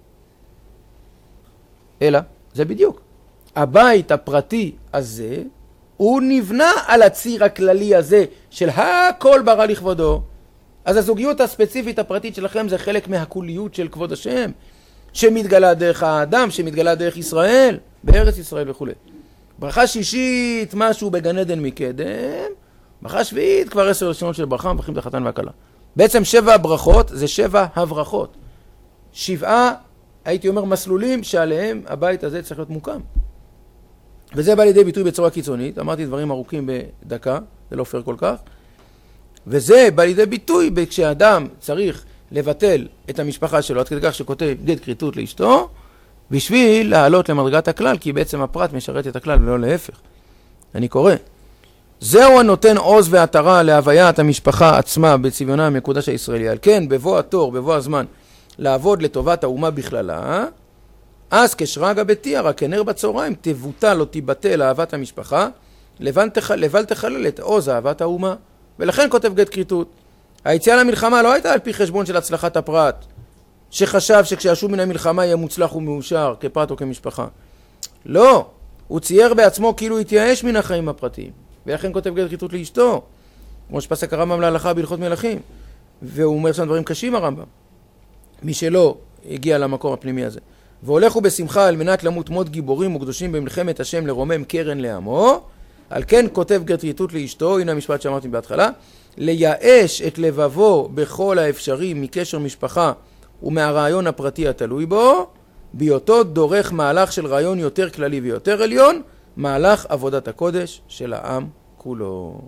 אלא, זה בדיוק. הבית הפרטי הזה, הוא נבנה על הציר הכללי הזה של הכל ברא לכבודו. אז הזוגיות הספציפית הפרטית שלכם זה חלק מהכוליות של כבוד השם, שמתגלה דרך האדם, שמתגלה דרך ישראל, בארץ ישראל וכו'. ברכה שישית, משהו בגן עדן מקדם, ברכה שביעית, כבר עשר לשונות של ברכה, מברכים את החתן והכלה. בעצם שבע הברכות זה שבע הברכות. שבעה, הייתי אומר, מסלולים שעליהם הבית הזה צריך להיות מוקם. וזה בא לידי ביטוי בצורה קיצונית, אמרתי דברים ארוכים בדקה, זה לא פייר כל כך, וזה בא לידי ביטוי כשאדם צריך לבטל את המשפחה שלו, עד כדי כך שכותב גט כריתות לאשתו, בשביל לעלות למדרגת הכלל, כי בעצם הפרט משרת את הכלל ולא להפך. אני קורא. זהו הנותן עוז והתרה להוויית המשפחה עצמה בצביונה המקודש הישראלי. על כן, בבוא התור, בבוא הזמן, לעבוד לטובת האומה בכללה, אז כשרגע בתיארה, כנר בצהריים, תבוטל או תיבטל אהבת המשפחה, לבל תחלל את עוז אהבת האומה. ולכן כותב גט כריתות. היציאה למלחמה לא הייתה על פי חשבון של הצלחת הפרט, שחשב שכשישוב מן המלחמה יהיה מוצלח ומאושר כפרט או כמשפחה. לא, הוא צייר בעצמו כאילו התייאש מן החיים הפרטיים, ולכן כותב גט כריתות לאשתו, כמו שפסק הרמב"ם להלכה בהלכות מלכים, והוא אומר שם דברים קשים הרמב"ם, מי שלא הגיע למקום הפנימי הזה. והולכו בשמחה על מנת למות מות גיבורים וקדושים במלחמת השם לרומם קרן לעמו, על כן כותב גט כריתות לאשתו, הנה המשפט שאמרתי בהתחלה, לייאש את לבבו בכל האפשרי מקשר משפחה ומהרעיון הפרטי התלוי בו, בהיותו דורך מהלך של רעיון יותר כללי ויותר עליון, מהלך עבודת הקודש של העם כולו.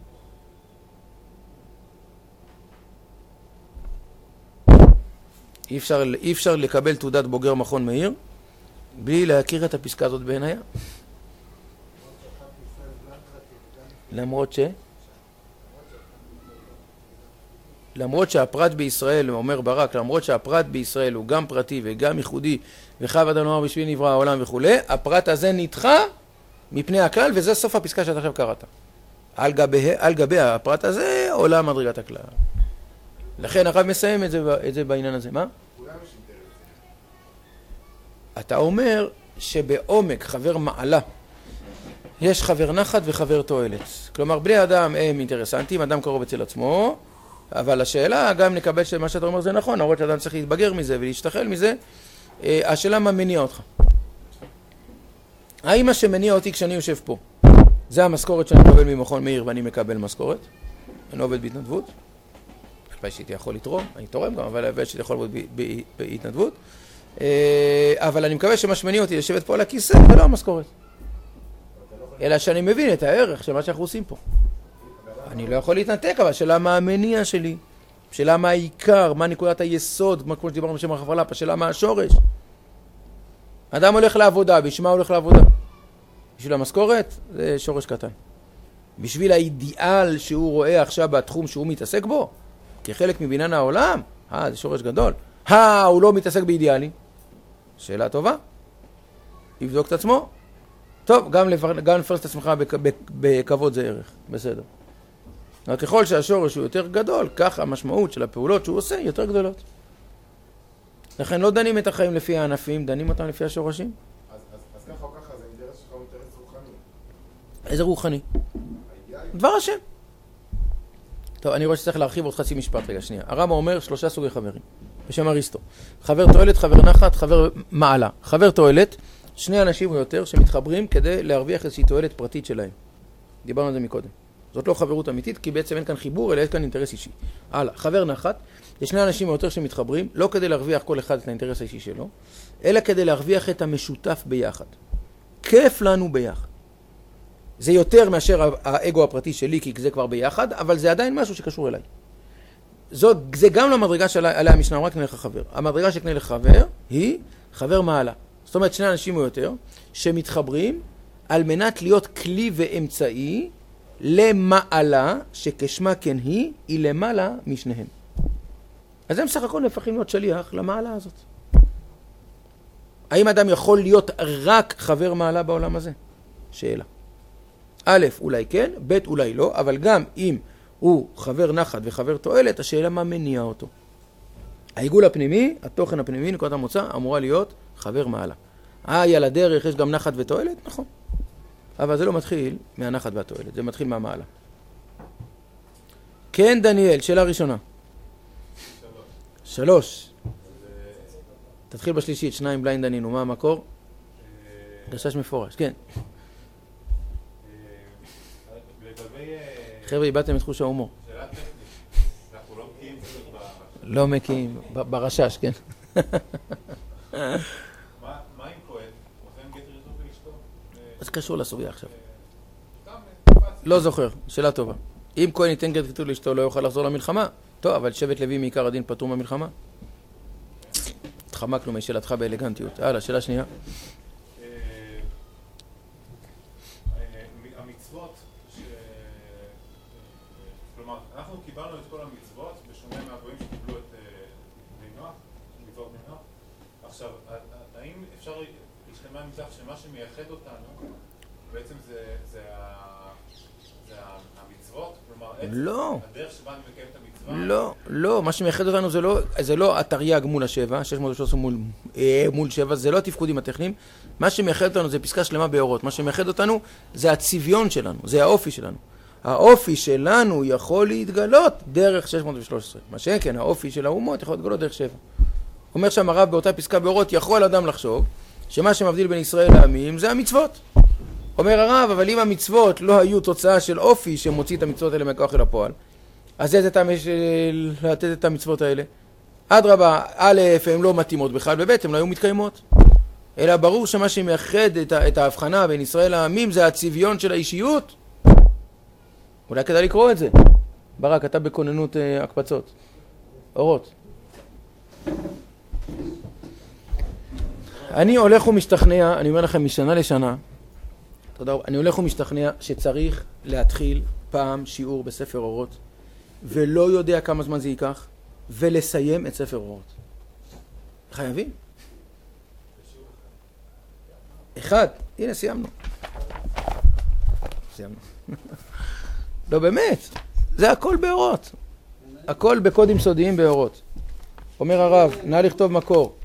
אי אפשר, אי אפשר לקבל תעודת בוגר מכון מאיר בלי להכיר את הפסקה הזאת בעינייה. למרות ש... למרות שהפרט בישראל, אומר ברק, למרות שהפרט בישראל הוא גם פרטי וגם ייחודי, וחייב אדם לומר בשביל נברא העולם וכו', הפרט הזה נדחה מפני הכלל, וזה סוף הפסקה שאתה עכשיו קראת. על גבי, על גבי הפרט הזה עולה מדרגת הכלל. לכן הרב מסיים את זה, את זה בעניין הזה. מה? אתה אומר שבעומק חבר מעלה יש חבר נחת וחבר תועלת. כלומר, בני אדם הם אינטרסנטים, אדם קרוב אצל עצמו, אבל השאלה, גם נקבל שמה שאתה אומר זה נכון, למרות שאדם צריך להתבגר מזה ולהשתחל מזה, השאלה מה מניע אותך. האם מה שמניע אותי כשאני יושב פה, זה המשכורת שאני מקבל ממכון מאיר ואני מקבל משכורת? אני עובד בהתנדבות. הלוואי שהייתי יכול לתרום, אני תורם גם, אבל הלוואי שהייתי יכול לעבוד בהתנדבות. אבל אני מקווה שמה שמניע אותי לשבת פה על הכיסא, זה לא המשכורת. אלא שאני מבין את הערך של מה שאנחנו עושים פה. אני לא יכול להתנתק, אבל שאלה מה המניע שלי, שאלה מה העיקר, מה נקודת היסוד, כמו שדיברנו בשם הרב חלפא, שאלה מה השורש. אדם הולך לעבודה, בשביל מה הולך לעבודה? בשביל המשכורת? זה שורש קטן. בשביל האידיאל שהוא רואה עכשיו בתחום שהוא מתעסק בו, כחלק מבניין העולם, אה, זה שורש גדול. אה, הוא לא מתעסק באידיאלים. שאלה טובה. יבדוק את עצמו. טוב, גם לפרס את עצמך בכבוד זה ערך. בסדר. אבל ככל שהשורש הוא יותר גדול, כך המשמעות של הפעולות שהוא עושה יותר גדולות. לכן לא דנים את החיים לפי הענפים, דנים אותם לפי השורשים.
אז, אז, אז ככה או ככה, זה אינטרס שלך הוא אינטרס רוחני.
איזה רוחני? דבר השם. טוב, אני רואה שצריך להרחיב עוד חצי משפט רגע, שנייה. הרמב"ם אומר שלושה סוגי חברים. בשם אריסטו. חבר תועלת, חבר נחת, חבר מעלה. חבר תועלת, שני אנשים או יותר שמתחברים כדי להרוויח איזושהי תועלת פרטית שלהם. דיברנו על זה מקודם. זאת לא חברות אמיתית, כי בעצם אין כאן חיבור, אלא יש כאן אינטרס אישי. הלאה, חבר נחת, יש שני אנשים או יותר שמתחברים, לא כדי להרוויח כל אחד את האינטרס האישי שלו, אלא כדי להרוויח את המשותף ביחד. כיף לנו ביחד. זה יותר מאשר האגו הפרטי שלי, כי זה כבר ביחד, אבל זה עדיין משהו שקשור אליי. זאת, זה גם למדרגה שעליה המשנה אמרה קנה לך חבר. המדרגה של קנה לך חבר היא חבר מעלה. זאת אומרת, שני אנשים או יותר שמתחברים על מנת להיות כלי ואמצעי למעלה, שכשמה כן היא, היא למעלה משניהם. אז הם סך הכל נהפכים להיות שליח למעלה הזאת. האם אדם יכול להיות רק חבר מעלה בעולם הזה? שאלה. א', אולי כן, ב', אולי לא, אבל גם אם הוא חבר נחת וחבר תועלת, השאלה מה מניע אותו. העיגול הפנימי, התוכן הפנימי, נקודת המוצא, אמורה להיות חבר מעלה. אה, על הדרך יש גם נחת ותועלת? נכון. אבל זה לא מתחיל מהנחת והתועלת, זה מתחיל מהמעלה. כן, דניאל, שאלה ראשונה. שלוש. שלוש. תתחיל בשלישית, שניים בליינד דנינו, מה המקור? גשש מפורש, כן. חבר'ה, איבדתם את חוש ההומור.
שאלה טכנית, אנחנו לא מקיאים ברשש.
לא מקיאים, ברשש, כן.
מה עם כהן? אוכן גט רצות לאשתו?
זה קשור לסוגיה עכשיו.
סתם, תפס.
לא זוכר, שאלה טובה. אם כהן ייתן גט רצות לאשתו, לא יוכל לחזור למלחמה. טוב, אבל שבט לוי מעיקר הדין פטור מהמלחמה. התחמקנו משאלתך באלגנטיות. הלאה, שאלה שנייה.
המצוות, כלומר, אנחנו קיבלנו את כל המצוות בשונה מהגויים שקיבלו את בני נוח, מצוות בני נוח. עכשיו, האם אפשר להשתמע מכך שמה שמייחד אותנו בעצם זה המצוות? כלומר,
לא.
הדרך שבה אני מקיים את המצווה?
לא, לא, מה שמייחד אותנו זה לא, זה לא התרי"ג מול השבע, שש מאות ושלוש עשרה מול, אה, מול שבע, זה לא התפקודים הטכניים. מה שמייחד אותנו זה פסקה שלמה באורות. מה שמייחד אותנו זה הצביון שלנו, זה האופי שלנו. האופי שלנו יכול להתגלות דרך שש מאות ושלוש עשרה. מה שכן, האופי של האומות יכול להתגלות דרך שבע. אומר שם הרב באותה פסקה באורות, יכול אדם לחשוב שמה שמבדיל בין ישראל לעמים זה המצוות. אומר הרב, אבל אם המצוות לא היו תוצאה של אופי שמוציא את המצוות האלה מהכוח אל הפועל, אז איזה טעם יש לתת את המצוות האלה? אדרבה, א', הן לא מתאימות בכלל, וב', הן לא היו מתקיימות. אלא ברור שמה שמייחד את, את ההבחנה בין ישראל לעמים זה הצביון של האישיות. אולי כדאי לקרוא את זה. ברק, אתה בכוננות אה, הקפצות. אורות. אני הולך ומשתכנע, אני אומר לכם משנה לשנה, תודה רבה, אני הולך ומשתכנע שצריך להתחיל פעם שיעור בספר אורות, ולא יודע כמה זמן זה ייקח, ולסיים את ספר אורות. חייבים? אחד. הנה, סיימנו. סיימנו. לא, באמת. זה הכל באורות. הכל בקודים סודיים באורות. אומר הרב, נא לכתוב מקור.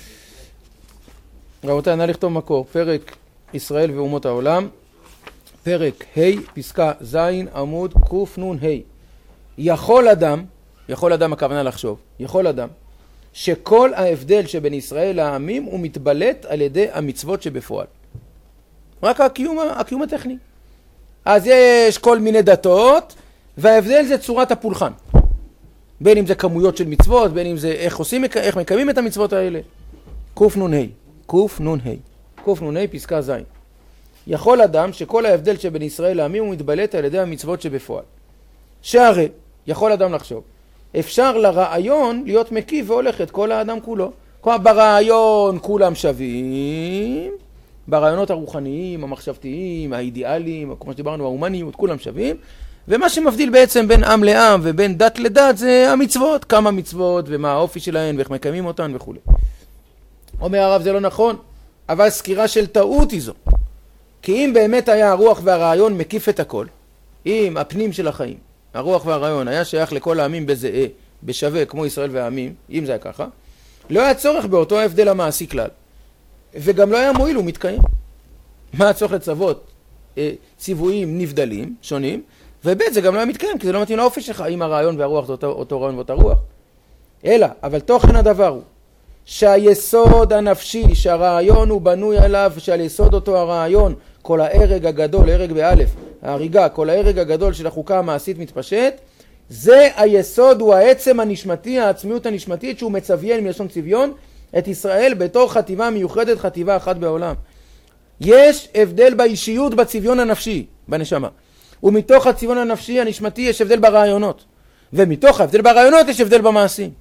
רבותיי, נא לכתוב מקור. פרק ישראל ואומות העולם. פרק ה' פסקה ז' עמוד קנ"ה. יכול אדם, יכול אדם הכוונה לחשוב, יכול אדם, שכל ההבדל שבין ישראל לעמים הוא מתבלט על ידי המצוות שבפועל. רק הקיום, הקיום הטכני. אז יש כל מיני דתות, וההבדל זה צורת הפולחן. בין אם זה כמויות של מצוות, בין אם זה איך עושים, איך מקיימים את המצוות האלה. קנ"ה, קנ"ה, קנ"ה פסקה ז'. יכול אדם שכל ההבדל שבין ישראל לעמים הוא מתבלט על ידי המצוות שבפועל. שהרי, יכול אדם לחשוב, אפשר לרעיון להיות מקיף והולך את כל האדם כולו. כלומר, ברעיון כולם שווים, ברעיונות הרוחניים, המחשבתיים, האידיאליים, כמו שדיברנו, ההומניות, כולם שווים, ומה שמבדיל בעצם בין עם לעם ובין דת לדת זה המצוות, כמה מצוות ומה האופי שלהן ואיך מקיימים אותן וכו'. אומר הרב, זה לא נכון, אבל סקירה של טעות היא זו. כי אם באמת היה הרוח והרעיון מקיף את הכל, אם הפנים של החיים, הרוח והרעיון היה שייך לכל העמים בזהה, בשווה כמו ישראל והעמים, אם זה היה ככה, לא היה צורך באותו ההבדל המעשי כלל. וגם לא היה מועיל, הוא מתקיים. מה הצורך לצוות? אה, ציוויים נבדלים, שונים, וב' זה גם לא היה מתקיים, כי זה לא מתאים לאופי שלך, אם הרעיון והרוח זה אותו, אותו רעיון ואותה רוח. אלא, אבל תוכן הדבר הוא שהיסוד הנפשי, שהרעיון הוא בנוי עליו, שעל יסוד אותו הרעיון, כל ההרג הגדול, הרג באלף, ההריגה, כל ההרג הגדול של החוקה המעשית מתפשט, זה היסוד, הוא העצם הנשמתי, העצמיות הנשמתית, שהוא מצביין מלשון צביון את ישראל בתור חטיבה מיוחדת, חטיבה אחת בעולם. יש הבדל באישיות, בצביון הנפשי, בנשמה. ומתוך הצביון הנפשי הנשמתי יש הבדל ברעיונות. ומתוך ההבדל ברעיונות יש הבדל במעשים.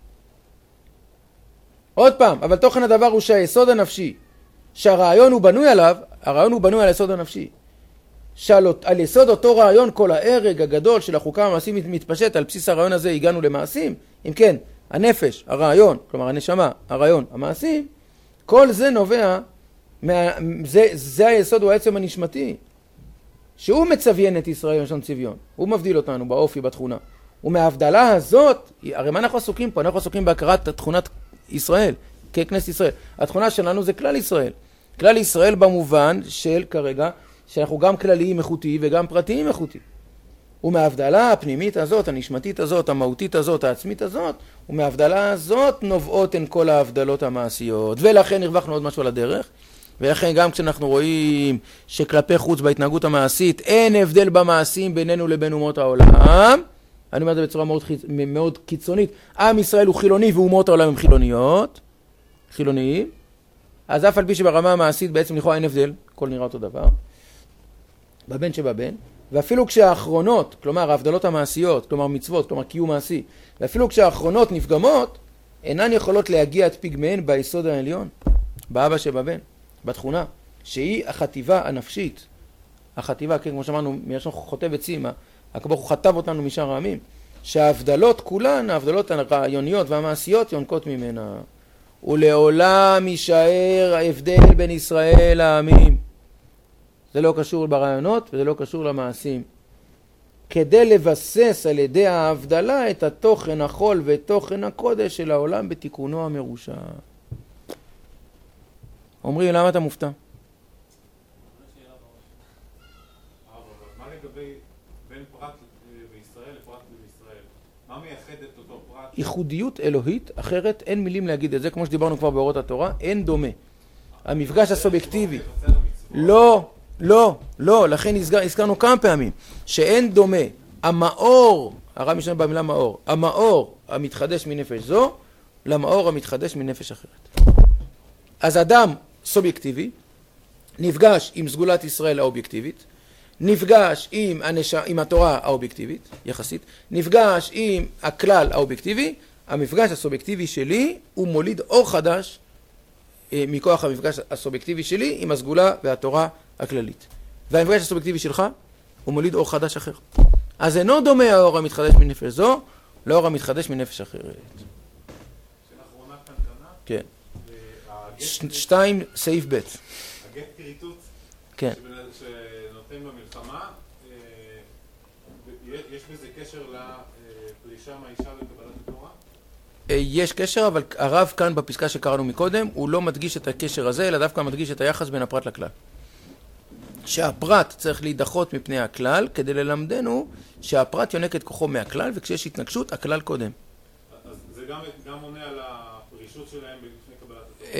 עוד פעם, אבל תוכן הדבר הוא שהיסוד הנפשי, שהרעיון הוא בנוי עליו, הרעיון הוא בנוי על היסוד הנפשי. שעל על יסוד אותו רעיון כל ההרג הגדול של החוקה המעשית מתפשט, על בסיס הרעיון הזה הגענו למעשים. אם כן, הנפש, הרעיון, כלומר הנשמה, הרעיון, המעשים, כל זה נובע, מה, זה, זה היסוד, הוא העצם הנשמתי, שהוא מצביין את ישראל לשון צביון. הוא מבדיל אותנו באופי, בתכונה. ומההבדלה הזאת, הרי מה אנחנו עסוקים פה? אנחנו עסוקים בהכרת תכונת ישראל, ככנסת ישראל. התכונה שלנו זה כלל ישראל. כלל ישראל במובן של כרגע, שאנחנו גם כלליים איכותי וגם פרטיים איכותי. ומההבדלה הפנימית הזאת, הנשמתית הזאת, המהותית הזאת, העצמית הזאת, ומההבדלה הזאת נובעות הן כל ההבדלות המעשיות. ולכן הרווחנו עוד משהו על הדרך. ולכן גם כשאנחנו רואים שכלפי חוץ בהתנהגות המעשית אין הבדל במעשים בינינו לבין אומות העולם, אני אומר את זה בצורה מאוד, מאוד קיצונית, עם ישראל הוא חילוני ואומות העולם הם חילוניות, חילוניים, אז אף על פי שברמה המעשית בעצם לכאורה אין הבדל, הכל נראה אותו דבר, בבן שבבן, ואפילו כשהאחרונות, כלומר ההבדלות המעשיות, כלומר מצוות, כלומר קיום מעשי, ואפילו כשהאחרונות נפגמות, אינן יכולות להגיע את פגמיהן ביסוד העליון, באבא שבבן, בתכונה, שהיא החטיבה הנפשית, החטיבה, כן, כמו שאמרנו, מלשון חוטב עצים, הקדוש ברוך הוא חטב אותנו משאר העמים, שההבדלות כולן, ההבדלות הרעיוניות והמעשיות יונקות ממנה, ולעולם יישאר ההבדל בין ישראל לעמים. זה לא קשור ברעיונות וזה לא קשור למעשים. כדי לבסס על ידי ההבדלה את התוכן החול ותוכן הקודש של העולם בתיקונו המרושע. אומרים, למה אתה מופתע?
מה לגבי בין פרט בישראל לפרט בישראל? מה מייחד את אותו פרט?
ייחודיות אלוהית, אחרת אין מילים להגיד את זה, כמו שדיברנו כבר באורות התורה, אין דומה. המפגש הסובייקטיבי. לא, לא, לא, לכן הזכרנו כמה פעמים, שאין דומה. המאור, הרב משנה במילה מאור, המאור המתחדש מנפש זו, למאור המתחדש מנפש אחרת. אז אדם סובייקטיבי, נפגש עם סגולת ישראל האובייקטיבית, נפגש עם, הנש... עם התורה האובייקטיבית, יחסית, נפגש עם הכלל האובייקטיבי, המפגש הסובייקטיבי שלי הוא מוליד אור חדש אה, מכוח המפגש הסובייקטיבי שלי עם הסגולה והתורה הכללית. והמפגש הסובייקטיבי שלך הוא מוליד אור חדש אחר. אז אינו דומה האור המתחדש מנפש זו לאור המתחדש מנפש אחרת.
שאלה אחרונה קטנה?
כן. שתיים, סעיף ב'.
הגט כריתות
כן.
שנותן במלחמה, יש בזה קשר לפרישה מהאישה לקבלת התורה?
יש קשר, אבל הרב כאן בפסקה שקראנו מקודם, הוא לא מדגיש את הקשר הזה, אלא דווקא מדגיש את היחס בין הפרט לכלל. שהפרט צריך להידחות מפני הכלל, כדי ללמדנו שהפרט יונק את כוחו מהכלל, וכשיש התנגשות, הכלל קודם.
אז זה גם, גם עונה על הפרישות שלהם לפני קבלת התורה?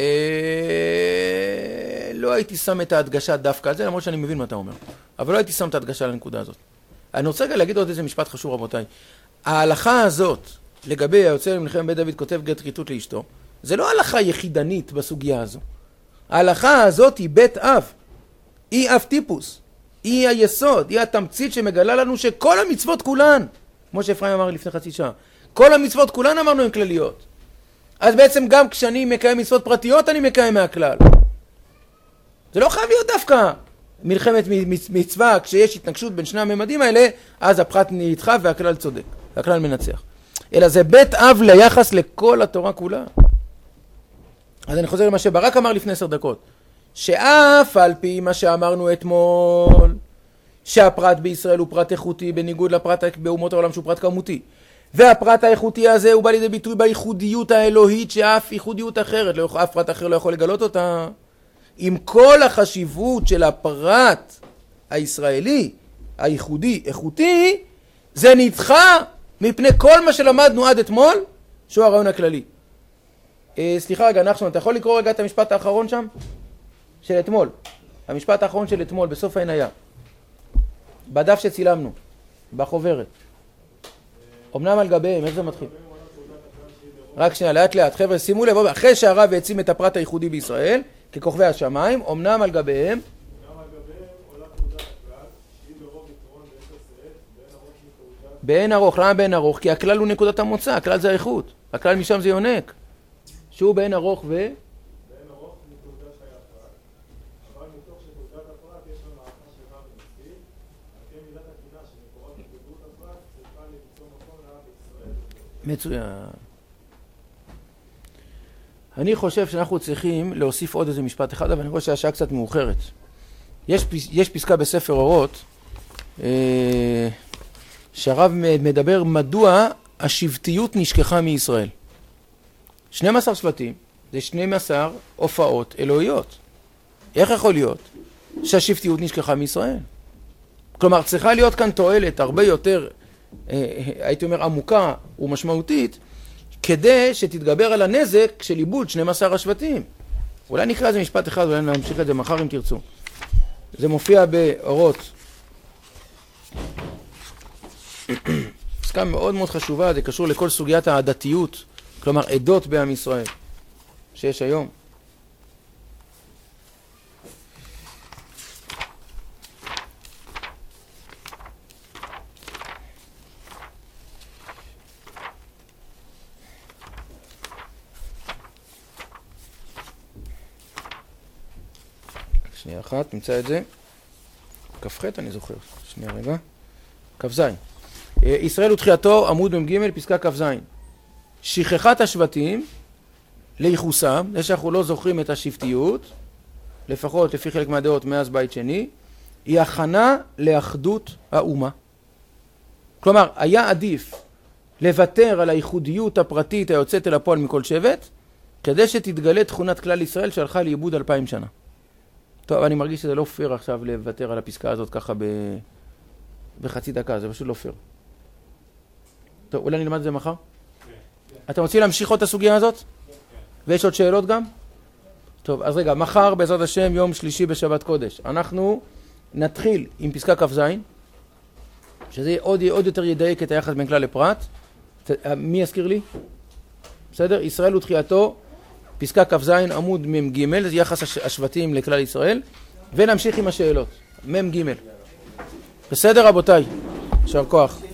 לא הייתי שם את ההדגשה דווקא על זה, למרות שאני מבין מה אתה אומר. אבל לא הייתי שם את ההדגשה על הנקודה הזאת. אני רוצה להגיד עוד איזה משפט חשוב, רבותיי. ההלכה הזאת, לגבי היוצא למלחמת בית דוד כותב גט כריתות לאשתו, זה לא הלכה יחידנית בסוגיה הזו. ההלכה הזאת היא בית אב. היא אב טיפוס. היא היסוד, היא התמצית שמגלה לנו שכל המצוות כולן, כמו שאפרים אמר לפני חצי שעה, כל המצוות כולן אמרנו הן כלליות. אז בעצם גם כשאני מקיים מצוות פרטיות, אני מקיים מהכלל. זה לא חייב להיות דווקא מלחמת מצווה, כשיש התנגשות בין שני הממדים האלה, אז הפחת נדחה והכלל צודק, והכלל מנצח. אלא זה בית אב ליחס לכל התורה כולה. אז אני חוזר למה שברק אמר לפני עשר דקות, שאף על פי מה שאמרנו אתמול, שהפרט בישראל הוא פרט איכותי בניגוד לפרט באומות העולם שהוא פרט כמותי, והפרט האיכותי הזה הוא בא לידי ביטוי בייחודיות האלוהית שאף ייחודיות אחרת, לא, אף פרט אחר לא יכול לגלות אותה. עם כל החשיבות של הפרט הישראלי, הייחודי, איכותי, זה נדחה מפני כל מה שלמדנו עד אתמול, שהוא הרעיון הכללי. אה, סליחה רגע, נחשון, אתה יכול לקרוא רגע את המשפט האחרון שם? של אתמול. המשפט האחרון של אתמול, בסוף העיניה. בדף שצילמנו, בחוברת. אמנם על גביהם, איך זה מתחיל? רק שנייה, לאט לאט. חבר'ה, שימו לב, אחרי שהרב העצים את הפרט הייחודי בישראל, ככוכבי השמיים, אמנם על גביהם, באין ארוך. למה באין ארוך? כי הכלל הוא נקודת המוצא, הכלל זה האיכות. הכלל משם זה יונק. שהוא באין ארוך ו... באין
ארוך נקודה שהיה פרט, אבל מתוך שתעודת הפרט יש לנו הערכה של רב ומספיק, על כן מידת הקינה שמקורות בגדות הפרט צריכה למצוא מקום לעם בישראל.
מצוין. אני חושב שאנחנו צריכים להוסיף עוד איזה משפט אחד, אבל אני חושב שהשעה קצת מאוחרת. יש, יש פסקה בספר אורות, אה, שהרב מדבר מדוע השבטיות נשכחה מישראל. שנים עשר שבטים זה שנים עשר הופעות אלוהיות. איך יכול להיות שהשבטיות נשכחה מישראל? כלומר, צריכה להיות כאן תועלת הרבה יותר, אה, הייתי אומר, עמוקה ומשמעותית, כדי שתתגבר על הנזק של איבוד שנים עשר השבטים. אולי נקרא איזה משפט אחד, אולי נמשיך את זה מחר אם תרצו. זה מופיע באורות. פסקה מאוד מאוד חשובה, זה קשור לכל סוגיית העדתיות, כלומר עדות בעם ישראל, שיש היום. שנייה אחת, נמצא את זה. כ"ח אני זוכר. שנייה רגע. כ"ז. ישראל ותחייתו, עמוד מ"ג, פסקה כ"ז. שכחת השבטים ליחוסם, זה שאנחנו לא זוכרים את השבטיות, לפחות לפי חלק מהדעות מאז בית שני, היא הכנה לאחדות האומה. כלומר, היה עדיף לוותר על הייחודיות הפרטית היוצאת אל הפועל מכל שבט, כדי שתתגלה תכונת כלל ישראל שהלכה לאיבוד אלפיים שנה. טוב, אני מרגיש שזה לא פייר עכשיו לוותר על הפסקה הזאת ככה ב... בחצי דקה, זה פשוט לא פייר. טוב, אולי נלמד את זה מחר? כן. אתם רוצים להמשיך עוד את הסוגיה הזאת? כן. ויש עוד שאלות גם? טוב, אז רגע, מחר בעזרת השם, יום שלישי בשבת קודש. אנחנו נתחיל עם פסקה כ"ז, שזה עוד, עוד יותר ידייק את היחס בין כלל לפרט. מי יזכיר לי? בסדר? ישראל ותחייתו, פסקה כ"ז, עמוד מ"ג, זה יחס השבטים לכלל ישראל, ונמשיך עם השאלות. מ"ג. בסדר רבותיי, יישר כוח.